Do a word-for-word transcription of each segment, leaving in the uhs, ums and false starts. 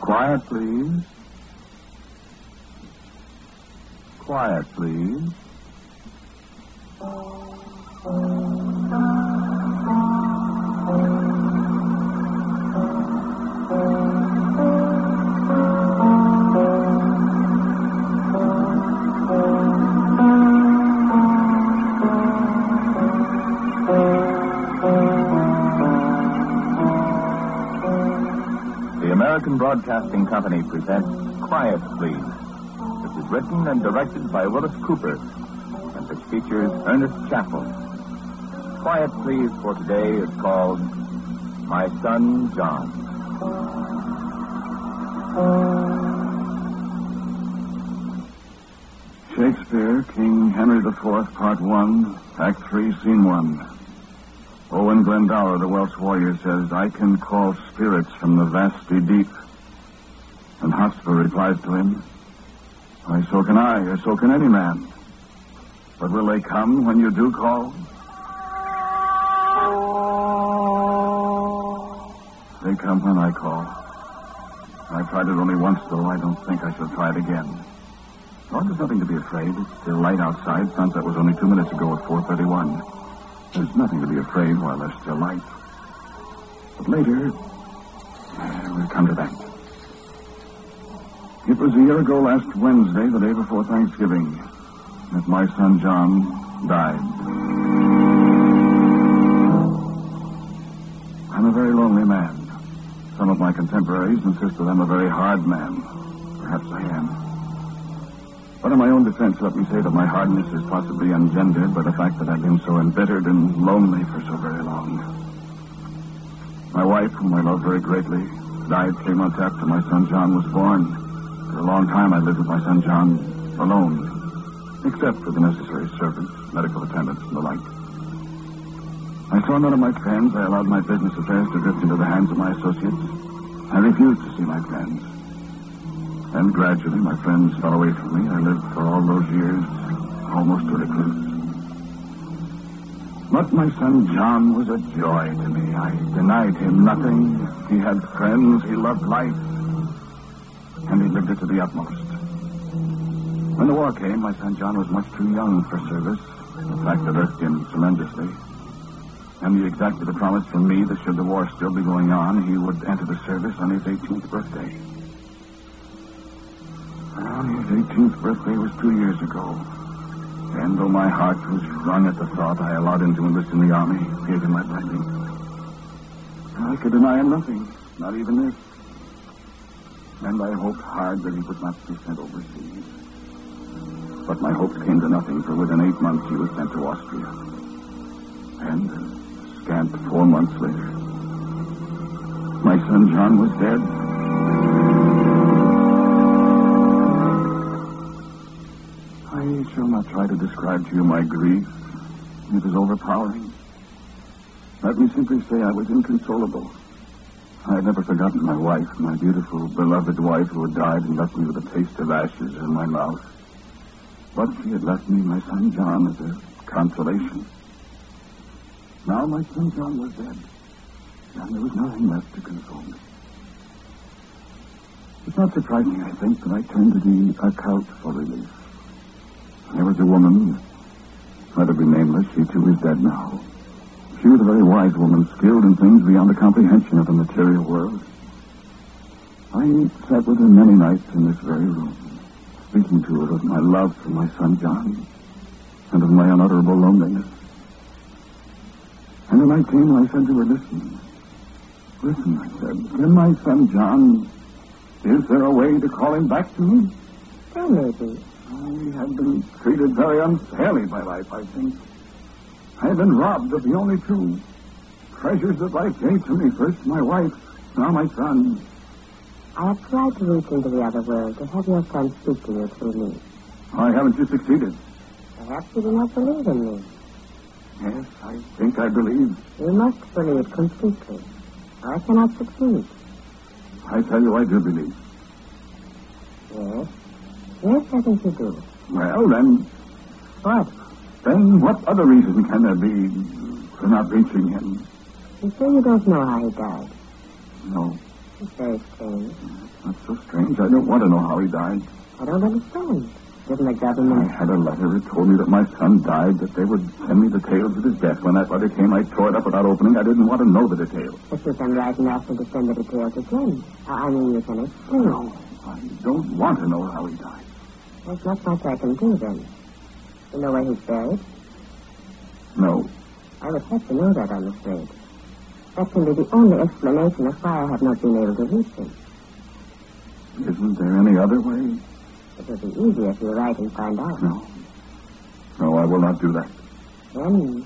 Quiet, please. Quiet, please. American Broadcasting Company presents Quiet, Please, which is written and directed by Willis Cooper, and which features Ernest Chappell. Quiet, Please for today is called My Son John. Shakespeare, King Henry the Fourth, Part One, Act Three, Scene One. Owen Glendower, the Welsh warrior, says, I can call spirits from the vasty deep. And Hotspur replies to him, Why, so can I, or so can any man. But will they come when you do call? They come when I call. I've tried it only once, though I don't think I shall try it again. Well, there's nothing to be afraid. It's still light outside. Sunset was only two minutes ago at four thirty-one. There's nothing to be afraid while there's still light. But later, uh, we'll come to that. It was a year ago last Wednesday, the day before Thanksgiving, that my son John died. I'm a very lonely man. Some of my contemporaries insist that I'm a very hard man. Perhaps I am. But in my own defense, let me say that my hardness is possibly engendered by the fact that I've been so embittered and lonely for so very long. My wife, whom I love very greatly, died three months after my son John was born. For a long time I lived with my son John alone, except for the necessary servants, medical attendants, and the like. I saw none of my friends. I allowed my business affairs to drift into the hands of my associates. I refused to see my friends. And gradually, my friends fell away from me. I lived for all those years almost a recluse. But my son John was a joy to me. I denied him nothing. He had friends. He loved life. And he lived it to the utmost. When the war came, my son John was much too young for service. A fact that irked him tremendously. And he exacted a promise from me that should the war still be going on, he would enter the service on his eighteenth birthday. Well, his eighteenth birthday was two years ago. And though my heart was wrung at the thought, I allowed him to enlist in the army, gave him my blessing. I could deny him nothing, not even this. And I hoped hard that he would not be sent overseas. But my hopes came to nothing, for within eight months he was sent to Austria. And scant four months later, my son John was dead. I shall not try to describe to you my grief. It is overpowering. Let me simply say I was inconsolable. I had never forgotten my wife, my beautiful, beloved wife who had died and left me with a taste of ashes in my mouth. But she had left me my son John as a consolation. Now my son John was dead, and there was nothing left to console me. It's not surprising, I think, that I turned to the occult for relief. There was a woman, let her be nameless, she too is dead now. She was a very wise woman, skilled in things beyond the comprehension of the material world. I sat with her many nights in this very room, speaking to her of my love for my son John, and of my unutterable loneliness. And the night came, I said to her, listen. Listen, I said, can my son John, is there a way to call him back to me? There may be. I have been treated very unfairly by life, I think. I have been robbed of the only two treasures that life gave to me. First, my wife, now my son. I have tried to reach into the other world to have your son speak to you through me. Why haven't you succeeded? Perhaps you do not believe in me. Yes, I think I believe. You must believe completely. I cannot succeed. I tell you, I do believe. Yes? Yes, I think you do. Well, then... What? Then what other reason can there be for not reaching him? You say you don't know how he died? No. It's very strange. That's so strange. I don't want to know how he died. I don't understand. Didn't the I government... had a letter. It told me that my son died, that they would send me the details of his death. When that letter came, I tore it up without opening. I didn't want to know the details. But you can write and ask him to send the details again. I mean, you can explain. No, I don't want to know how he died. There's not much I can do, then. You know where he's buried? No. I would have to know that, I'm afraid. That can be the only explanation of why I have not been able to reach him. Isn't there any other way? It would be easier if you write and find out. No. No, I will not do that. Then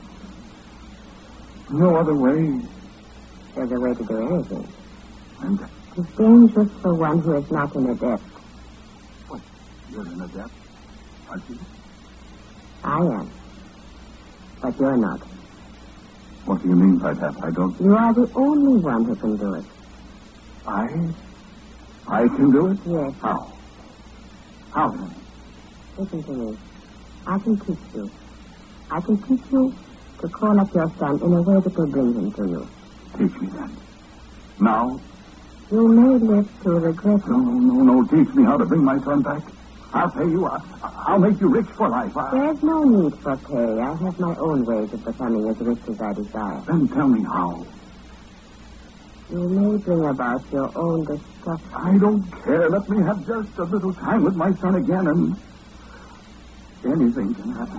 No other way. there's a way to do anything. And It's dangerous for one who is not in a depth. what? You're in a depth, aren't you? I am. But you're not. What do you mean by that? I don't... You are the only one who can do it. I... I can do it? Yes. How? How then? Listen to me. I can teach you. I can teach you to call up your son in a way that will bring him to you. Teach me then. Now? You may live to regret No, it. no, no, no. Teach me how to bring my son back. I'll pay you. I, I'll make you rich for life. I... There's no need for pay. I have my own ways of becoming as rich as I desire. Then tell me how. You may bring about your own destruction. I don't care. Let me have just a little time with my son again, and anything can happen.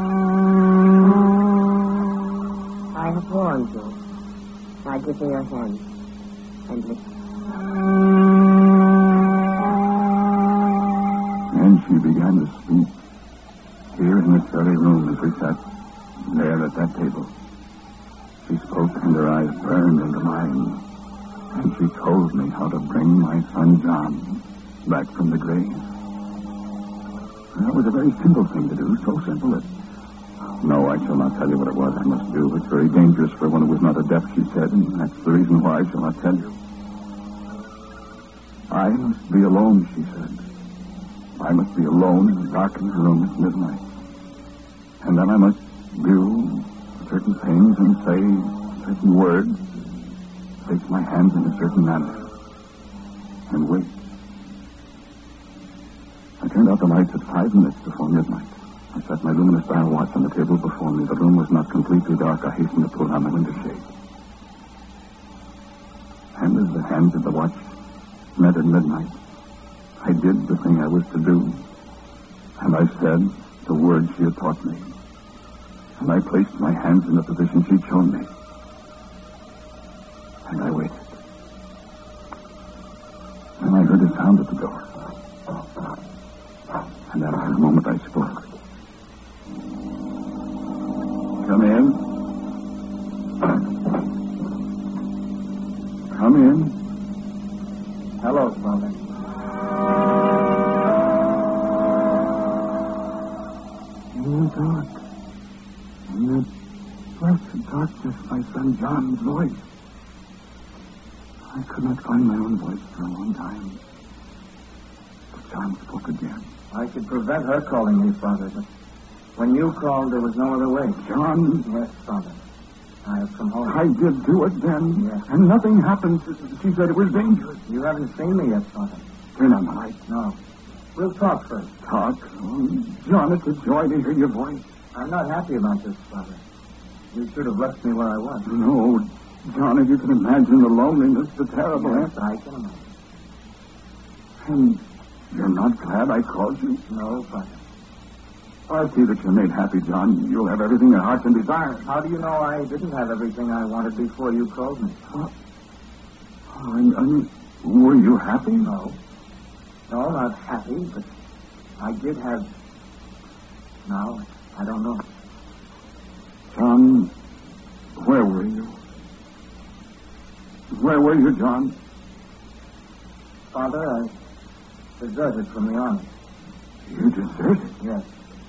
I have warned you. Now give me your hand and listen. And she began to speak. Here in this very room as we sat there at that table. She spoke and her eyes burned into mine. And she told me how to bring my son John back from the grave. That was a very simple thing to do, so simple that... No, I shall not tell you what it was I must do. It's very dangerous for one who is not adept, she said, and that's the reason why I shall not tell you. I must be alone, she said. I must be alone in a darkened room at midnight. And then I must do certain things and say certain words, place my hands in a certain manner, and wait. I turned out the lights at five minutes before midnight. I set my luminous dial watch on the table before me. The room was not completely dark. I hastened to pull down the window shade. And as the hands of the watch met at midnight, I did the thing I was to do. And I said the words she had taught me. And I placed my hands in the position she'd shown me. And I waited. And I heard a sound at the door. And after a moment I spoke. Come in. Come in. Hello, Father. In the dark. In the blessed darkness, my son John's voice. I could not find my own voice for a long time. But John spoke again. I could prevent her calling me, Father, but when you called, there was no other way. John. Yes, Father. I have come home. I did do it then. Yes. And nothing happened. She said it was dangerous. You haven't seen me yet, Father. Turn on the light. No. We'll talk first. Talk. Oh, John, it's a joy to hear your voice. I'm not happy about this, Father. You should have left me where I was. No, John, if you can imagine the loneliness, the terrible... Yes, I can imagine. And you're not glad I called you? No, Father. I see that you're made happy, John. You'll have everything your heart can desire. How do you know I didn't have everything I wanted before you called me? Oh, and, and were you happy? No. No, not happy, but I did have... Now, I don't know. John, where were you? Where were you, John? Father, I deserted from the army. You deserted? Yes.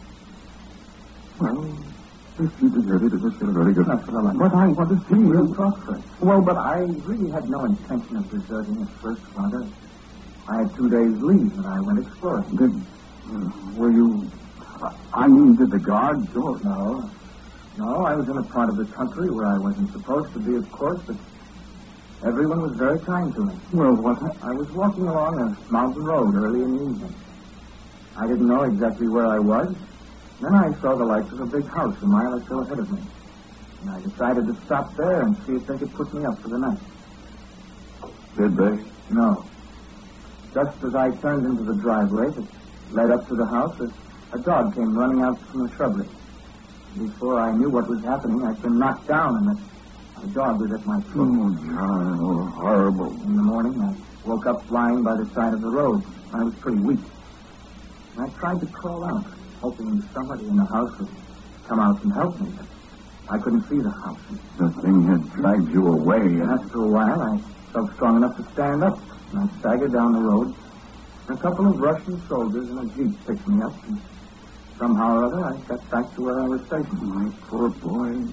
Well, if you deserted, it was still very good. Not for the life. But I want to see We'll you. talk first. Well, but I really had no intention of deserting at first, Father. I had two days' leave, and I went exploring. Did, uh, were you... I mean, did the guards or... No. No, I was in a part of the country where I wasn't supposed to be, of course, but Everyone was very kind to me. Well, what? I was walking along a mountain road early in the evening. I didn't know exactly where I was. Then I saw the lights of a big house a mile or so ahead of me. And I decided to stop there and see if they could put me up for the night. Did they? No. Just as I turned into the driveway that led up to the house, a, a dog came running out from the shrubbery. Before I knew what was happening, I'd been knocked down, and the, the dog was at my foot. Oh, John, oh, horrible. In the morning, I woke up lying by the side of the road. I was pretty weak. And I tried to crawl out, hoping somebody in the house would come out and help me, but I couldn't see the house. The thing had dragged you away. And after a while, I felt strong enough to stand up, and I staggered down the road. A couple of Russian soldiers in a jeep picked me up, and somehow or other, I got back to where I was stationed. My poor boy.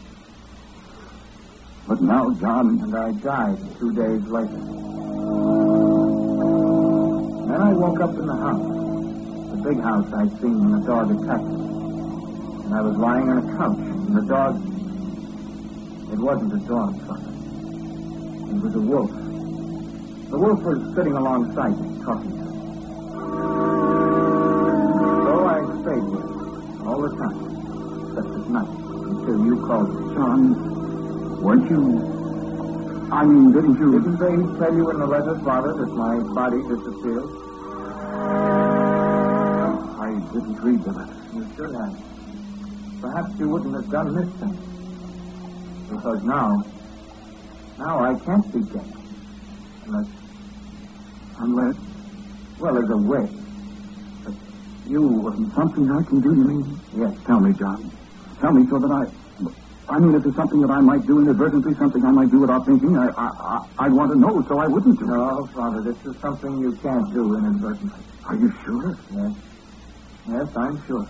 But now, John... And I died two days later. Then I woke up in the house, the big house I'd seen when the dog attacked me. And I was lying on a couch, and the dog... It wasn't a dog, Father. It was a wolf. The wolf was sitting alongside me, talking to me. So I stayed with him all the time, except at night, until you called me. John, weren't you... I mean, didn't you... Didn't they tell you in the letter, Father, that my body disappeared? I didn't read the letter. You should have. Perhaps you wouldn't have done this thing. Because now, now I can't be dead. Unless, unless, well, there's a way. But you wouldn't. Something I can do, you mean? Yes. Tell me, John. Tell me so that I... I mean, if there's something that I might do inadvertently, something I might do without thinking, I, I, I, I'd want to know so I wouldn't do it. No, Father, this is something you can't do inadvertently. Are you sure? Yes. Yes, I'm sure.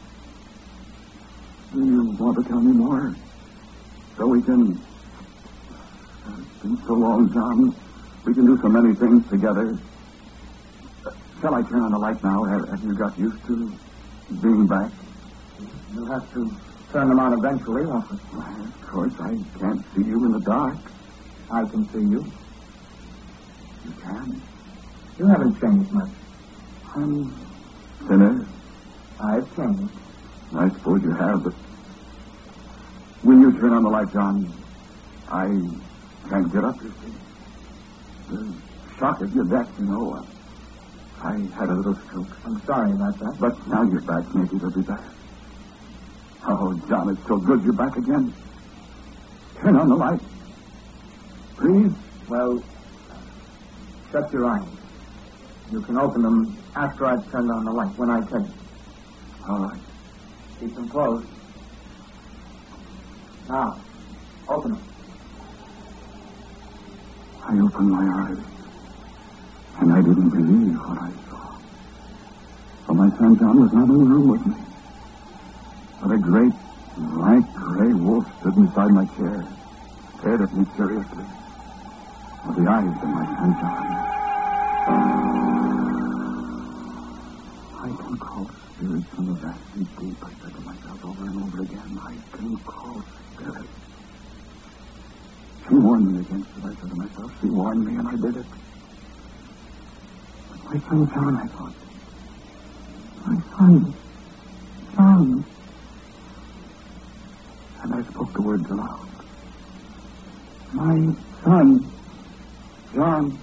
Do you want to tell me more? So we can... It's been so long, John. We can do so many things together. Uh, shall I turn on the light now? Have, have you got used to being back? You'll have to turn them on eventually, won't you? Well, of course, I can't see you in the dark. I can see you. You can? You haven't changed much. I'm thinner. I've changed. I suppose you have, but... Will you turn on the light, John? I can't get up, you see. The shock of your death, you know. I had a little stroke. I'm sorry about that. But now you're back, maybe it'll be better. Oh, John, it's so good you're back again. Turn on the light. Please? Well, shut your eyes. You can open them after I've turned on the light, when I tell you. All right. Keep them closed. Now, open them. I opened my eyes, and I didn't believe what I saw. For my son John was not in the room with me. But a great, lank, gray wolf stood beside my chair, stared at me curiously, with the eyes of my son John. I can call spirits from the vastly deep, I said to myself over and over again. I can call spirits. She warned me against it, I said to myself. She warned me, and I did it. But my son John, I thought. My son, John. And I spoke the words aloud. My son, John.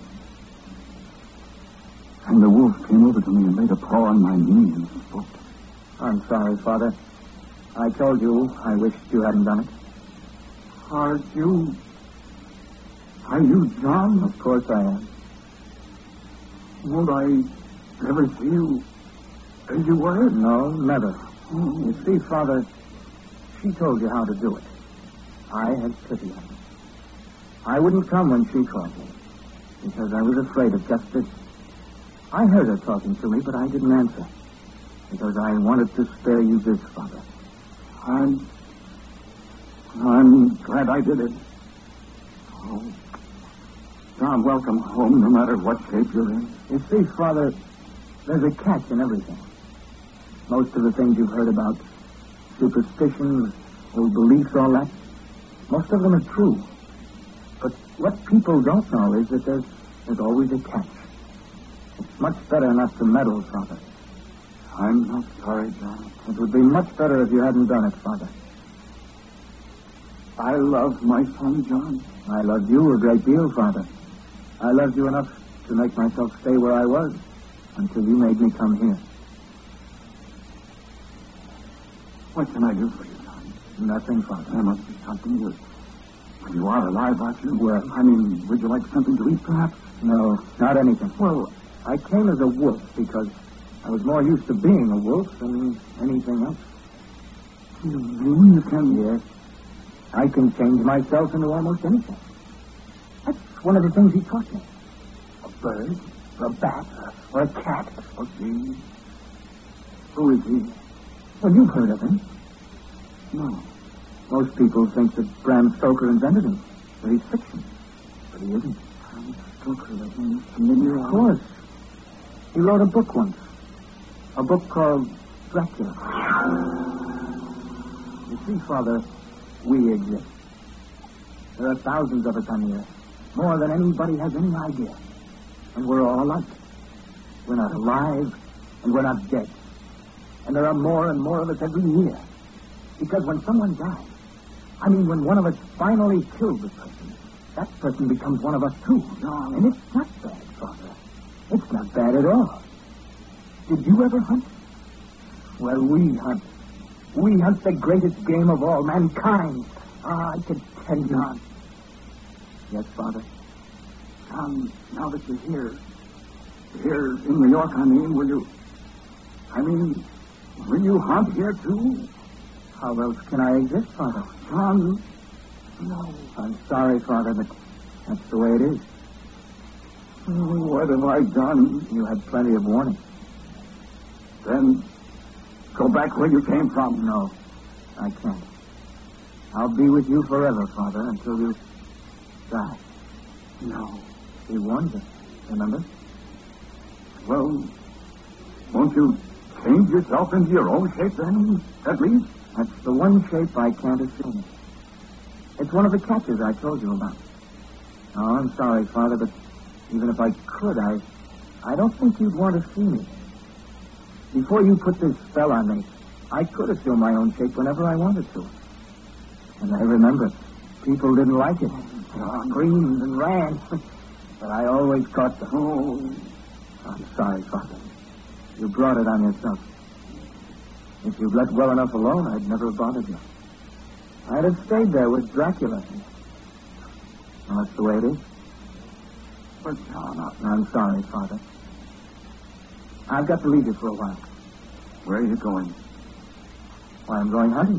And the wolf came over to me and laid a paw on my knee and spoke. I'm sorry, Father. I told you I wished you hadn't done it. Are you... Are you John? Of course I am. Won't I ever see you as you were? No, never. Oh. You see, Father, she told you how to do it. I had pity on her. I wouldn't come when she called me, because I was afraid of just this. I heard her talking to me, but I didn't answer, because I wanted to spare you this, Father. I'm... I'm glad I did it. Oh, John, welcome home, no matter what shape you're in. You see, Father, there's a catch in everything. Most of the things you've heard about, superstitions, old beliefs, all that, most of them are true. But What people don't know is that there's, there's always a catch. It's much better not to meddle, Father. I'm not sorry, John. It would be much better if you hadn't done it, Father. I love my son, John. I loved you a great deal, Father. I loved you enough to make myself stay where I was until you made me come here. What can I do for you, John? Nothing, Father. There must be something you... When you are alive, aren't you? Well, I mean, would you like something to eat, perhaps? No, not anything. Well, I came as a wolf because I was more used to being a wolf than anything else. You mean you can... Yes. I can change myself into almost anything. That's one of the things he taught me. A bird, or a bat, or a cat. Oh, gee. Who is he? Well, you've heard of him. No. Most people think that Bram Stoker invented him, that he's fiction. But he isn't. Bram Stoker, that name is familiar. Of course. He wrote a book once. A book called Dracula. You see, Father, we exist. There are thousands of us on the earth. More than anybody has any idea. And we're all alike. We're not alive, and we're not dead. And there are more and more of us every year. Because when someone dies, I mean when one of us finally kills a person, that person becomes one of us too. No. And it's not bad, Father. It's not bad at all. Did you ever hunt? Well, we hunt. We hunt the greatest game of all, mankind. Ah, I could tell you. John. Yes, Father? John, now that you're here, here in New York, I mean, will you... I mean, will you hunt here, too? How else can I exist, Father? John, No. I'm sorry, Father, but that's the way it is. oh, what have I done? You had plenty of warning. Then go back where you came from. No, I can't. I'll be with you forever, Father, until you die. No. He warned us, remember? Well, won't you change yourself into your own shape then, at least? That's the one shape I can't assume. It's one of the catches I told you about. Oh, I'm sorry, Father, but even if I could, I, I don't think you'd want to see me. Before you put this spell on me, I could assume my own shape whenever I wanted to. And I remember, people didn't like it. They screamed and ran. But I always caught them. Oh, I'm sorry, Father. You brought it on yourself. If you'd let well enough alone, I'd never have bothered you. I'd have stayed there with Dracula. Well, that's the way it is. But, John, I'm sorry, Father. I've got to leave you for a while. where are you going? Why, I'm going hunting.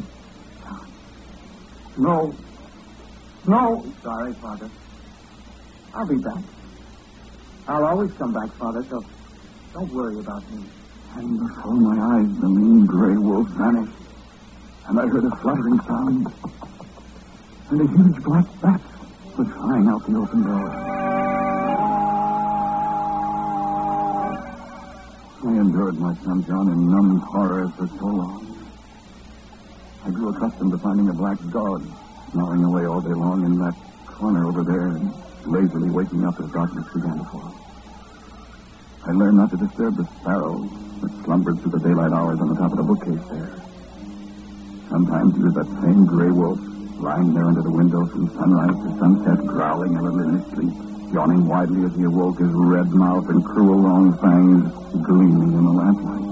No. No. Sorry, Father. I'll be back. I'll always come back, Father, so don't worry about me. And before my eyes, the mean gray wolf vanished. And I heard a fluttering sound. And a huge black bat was flying out the open door. I endured my son John in numb horror for so long. I grew accustomed to finding a black dog snarling away all day long in that corner over there and lazily waking up as darkness began to fall. I learned not to disturb the sparrow that slumbered through the daylight hours on the top of the bookcase there. Sometimes it was that same gray wolf lying there under the window from sunrise to sunset, growling a little in his sleep, yawning widely as he awoke, his red mouth and cruel long fangs gleaming in the lamplight.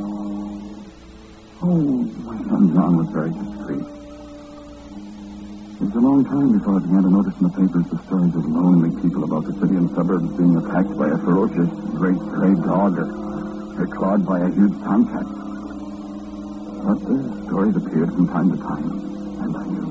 Oh, my son John was very discreet. It was a long time before I began to notice in the papers the stories of lonely people about the city and suburbs being attacked by a ferocious great gray dog or, or clawed by a huge tomcat. But the stories appeared from time to time, and I knew.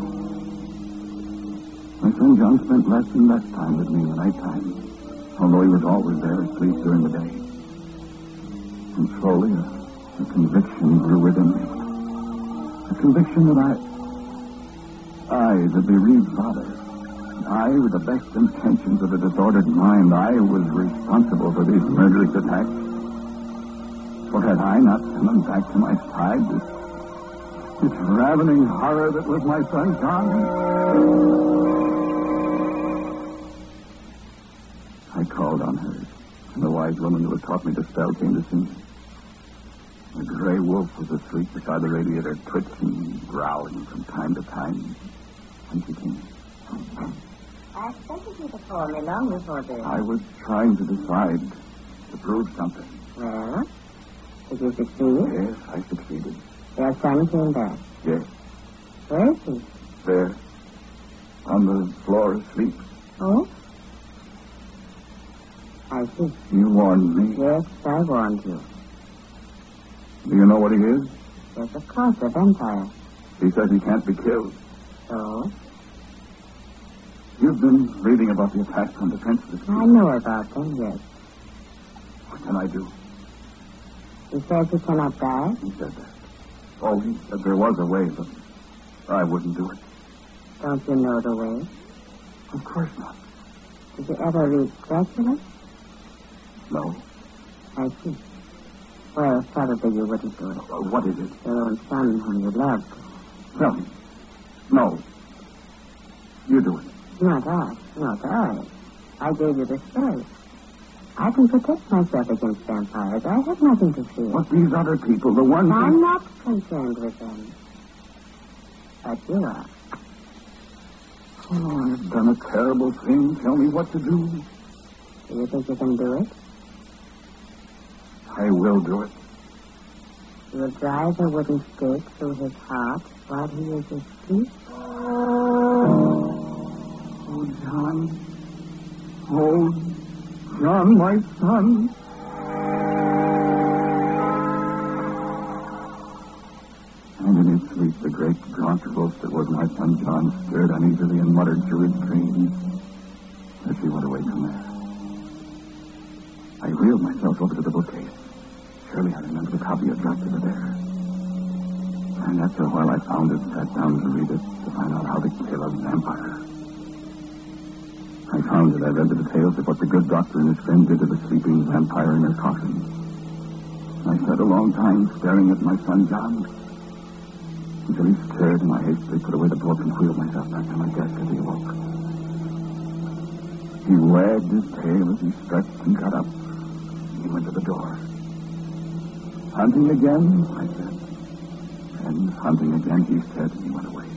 My son John spent less and less time with me in the nighttime, although he was always there asleep during the day. And slowly, a, a conviction grew within me. A conviction that I... I, the bereaved father, I, with the best intentions of a disordered mind, I was responsible for these murderous attacks. For had I not summoned back to my side this, this ravening horror that was my son John? wise woman who had taught me to spell came to see me. The gray wolf was asleep beside the radiator, twitching, growling from time to time. When she came. I expected you to call me long before this. I was trying to decide, to prove something. Well, did you succeed? Yes, I succeeded. Your son came back. Yes, Where is he? there, on the floor asleep. Oh? I see. You warned me. Yes, I warned you. Do you know what he is? Yes, of course, a vampire. He says he can't be killed. So? You've been reading about the attacks on defenseless people. I know about them, yes. What can I do? He says he cannot die. He said that. Oh, he said there was a way, but I wouldn't do it. Don't you know the way? Of course not. Did you ever read Dracula? No. I see. Well, probably you wouldn't do it. Uh, what is it? Your own son whom you loved. Tell me. No. You do it. Not I. Not I. I gave you the story. I can protect myself against vampires. I have nothing to fear. But these other people, the ones... I'm who... not concerned with them. But you are. Oh, I've done a terrible thing. Tell me what to do. Do you think you can do it? I will do it. You will drive a wooden stake through his heart while he is asleep? Oh, John. Oh, John, my son. And in his sleep, the great gaunt ghost that was my son John stirred uneasily and muttered through his dreams as he went away from there. I wheeled myself over to the bookcase. Surely I remember the copy of Dracula there. And after a while I found it and sat down to read it to find out how to kill a vampire. I found it. I read the details of what the good doctor and his friend did to the sleeping vampire in their coffin. I sat a long time staring at my son John until he stirred and I hastily put away the book and wheeled myself back to my desk as he awoke. He wagged his tail as he stretched and got up. He went to the door. Hunting again, I said. And hunting again, he said, and he went away.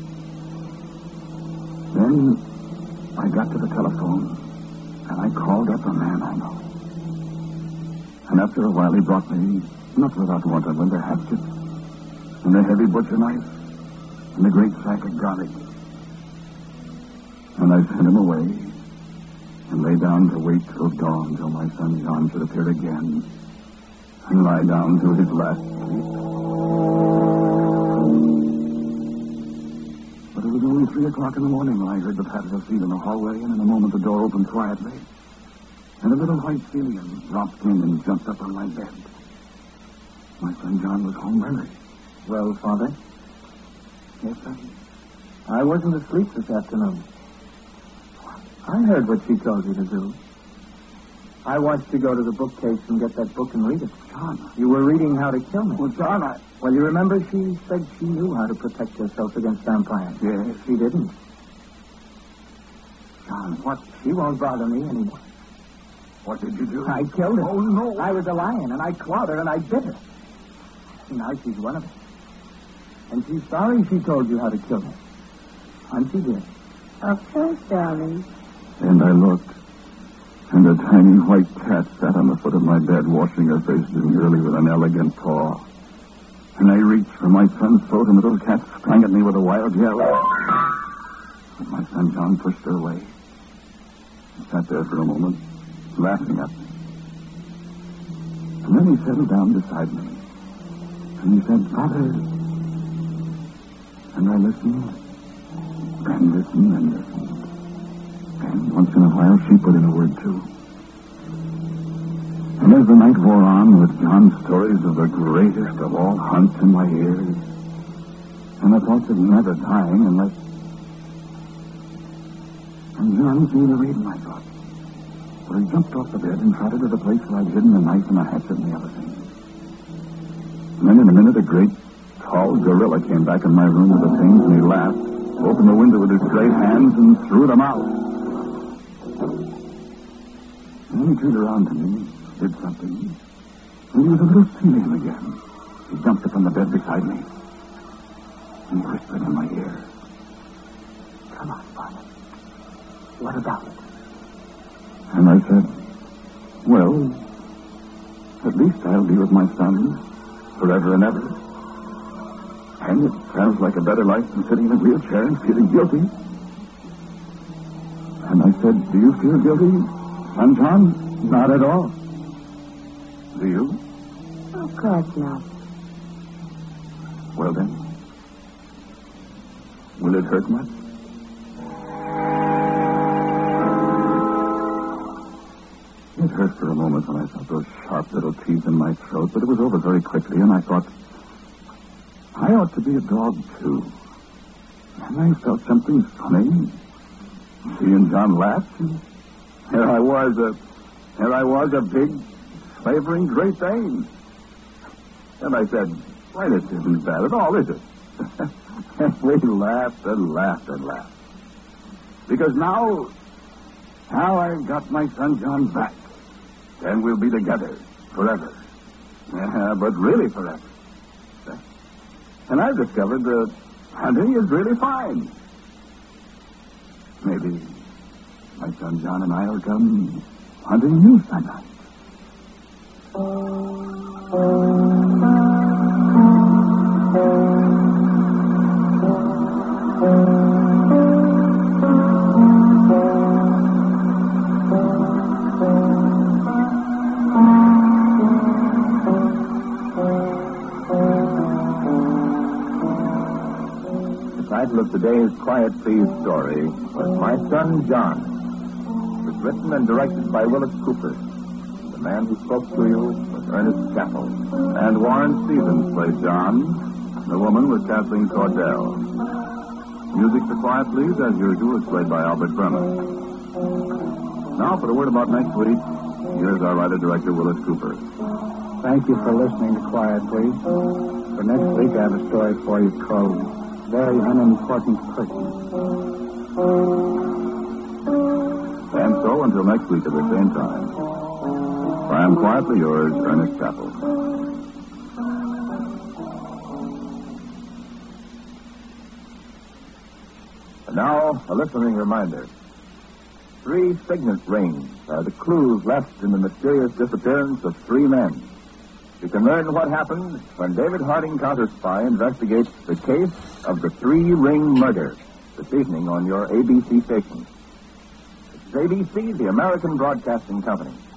Then I got to the telephone, and I called up a man I know. And after a while, he brought me, not without wonder, the hatchet, and a heavy butcher knife, and a great sack of garlic. And I sent him away, and lay down to wait till dawn, till my son John should appear again, and lie down to his last sleep. But it was only three o'clock in the morning when I heard the patter of feet in the hallway, and in a moment the door opened quietly, and a little white alien dropped in and jumped up on my bed. My son John was home early. Well, Father, Yes, sir? I wasn't asleep this afternoon. I heard what she told you to do. I watched you go to the bookcase and get that book and read it. John. You were reading How to Kill Me. Well, John, I... Well, you remember she said she knew how to protect herself against vampires. Yes. She didn't. John, what... She won't bother me anymore. What did you do? I killed her. Oh, no. I was a lion, and I clawed her, and I bit her. Now she's one of us. And she's sorry she told you how to kill her. And she did. Of course, darling. And I looked, and a tiny white cat sat on the foot of my bed, washing her face demurely with an elegant paw. And I reached for my son's throat, and the little cat sprang at me with a wild yell. But my son John pushed her away. He sat there for a moment, laughing at me. And then he settled down beside me. And he said, Father. And I listened, and listened, and listened. And once in a while, she put in a word, too. And as the night wore on, with John's stories of the greatest of all hunts in my ears, and the thoughts of never dying unless... And John seemed to read my thoughts. For he jumped off the bed and trotted to the place where I'd hidden the knife and the hatchet and the other things. And then in a minute, a great, tall gorilla came back in my room with the things, and he laughed, opened the window with his great hands, and threw them out. And And then he turned around to me, did something, and he was a little Syrian again. He jumped up on the bed beside me, and he whispered in my ear. Come on, Father. What about it? And I said, well, at least I'll be with my son forever and ever. And it sounds like a better life than sitting in a wheelchair and feeling guilty. And I said, do you feel guilty, son John? Not at all. Do you? Of course not. Well then, will it hurt much? It hurt for a moment when I felt those sharp little teeth in my throat, but it was over very quickly, and I thought, I ought to be a dog, too. And I felt something funny. Seeing John laugh, and here I was, a, here I was, a big, slavering Great Dane. And I said, why, this isn't bad at all, is it? And we laughed and laughed and laughed. Because now, now I've got my son John back. And we'll be together forever. Yeah, but really forever. And I've discovered that hunting is really fine. Maybe my son John and I will come hunting you tonight. The title of today's Quiet Please story was My Son John. It was written and directed by Willis Cooper. The man who spoke to you was Ernest Chappell. And Warren Stevens played John. The woman was Kathleen Cordell. Music for Quiet Please, as usual, is played by Albert Berman. Now, for a word about next week, here's our writer-director, Willis Cooper. Thank you for listening to Quiet Please. For next week, I have a story for you called Very Unimportant Person. And so, until next week at the same time, I am quietly yours, Ernest Chappell. And now, a listening reminder. Three signet rings are the clues left in the mysterious disappearance of three men. You can learn what happened when David Harding, Counter Spy, investigates the case of the three-ring murder this evening on your A B C station. It's A B C, the American Broadcasting Company.